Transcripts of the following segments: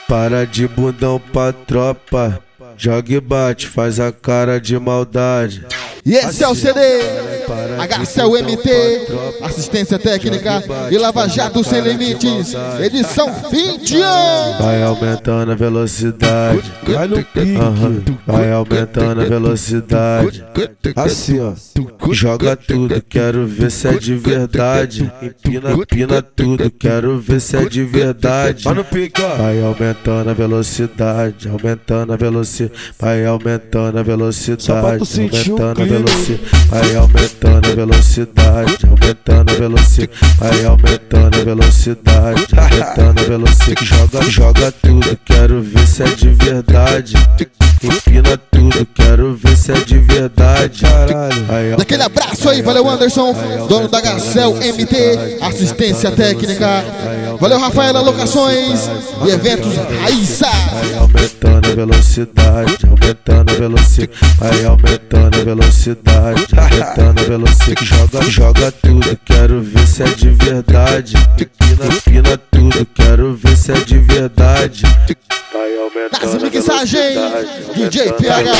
Para de bundão pra tropa, joga e bate, faz a cara de maldade. E esse é o CD HCL MT, assistência técnica e Lava Jato Sem Limites, edição fim de ano. Vai aumentando a velocidade, Vai no pique, vai aumentando a velocidade. Assim ó, joga tudo, quero ver se é de verdade. Empina tudo, quero ver se é de verdade. vai no pique, ó. Vai aumentando a velocidade, aumentando a velocidade, vai aumentando a velocidade, Só pra tu sentir o aumentando a clima. velocidade, vai aumentando a velocidade, aumentando a velocidade, vai aumentando a velocidade, aumentando a velocidade. Joga tudo, quero ver se é de verdade. Empina tudo, quero ver se é de verdade. Caralho. Daquele abraço aí, valeu Anderson, dono da HCL MT, assistência técnica. Valeu Rafaela Locações e eventos Raíssa. Vai aumentando a velocidade, aumentando a velocidade, vai aumentando a velocidade, aumentando a velocidade. Joga tudo, quero ver se é de verdade. Empina tudo, quero ver se é de verdade. Vai aumentando Nas a mixagens, velocidade, DJ PH.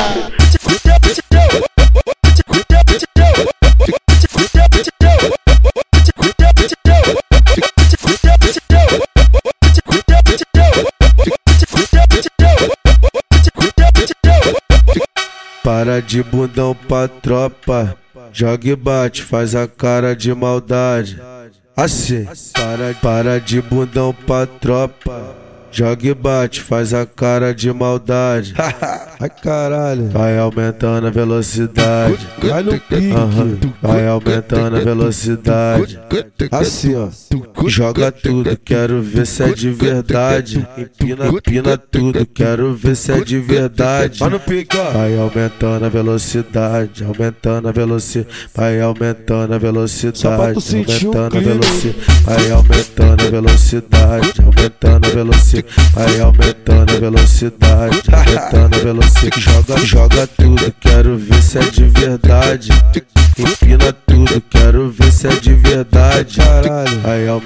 Para de bundão pra tropa, joga e bate, faz a cara de maldade. Assim, para de bundão pra tropa, joga e bate, faz a cara de maldade. Ai caralho, Vai aumentando a velocidade, vai no pique, vai aumentando a velocidade. Assim ó, joga tudo, quero ver se é de verdade. Empina tudo, quero ver se é de verdade. vai no pique, ó. Vai aumentando a velocidade, aumentando a velocidade, vai aumentando a velocidade, Só pra tu sentir o aumentando a clima. velocidade, vai aumentando a velocidade, aumentando a velocidade, vai aumentando a velocidade, aumentando a velocidade. Joga tudo, quero ver se é de verdade. Empina tudo, quero ver se é de verdade. Caralho,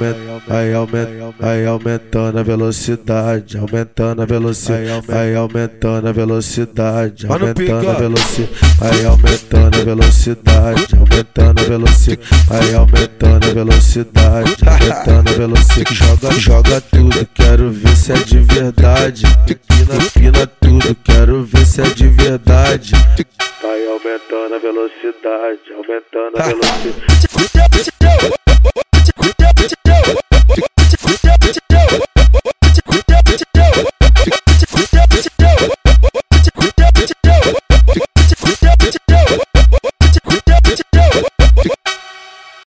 Vai aumentando a velocidade, aumentando a velocidade, vai aumentando a velocidade, Vai no aumentando pique, a ó. velocidade, vai aumentando a velocidade, aumentando a velocidade, vai aumentando a velocidade, aumentando a velocidade. Joga tudo, quero ver se é de verdade. Empina tudo, quero ver se é de verdade. Vai aumentando a velocidade, aumentando a velocidade.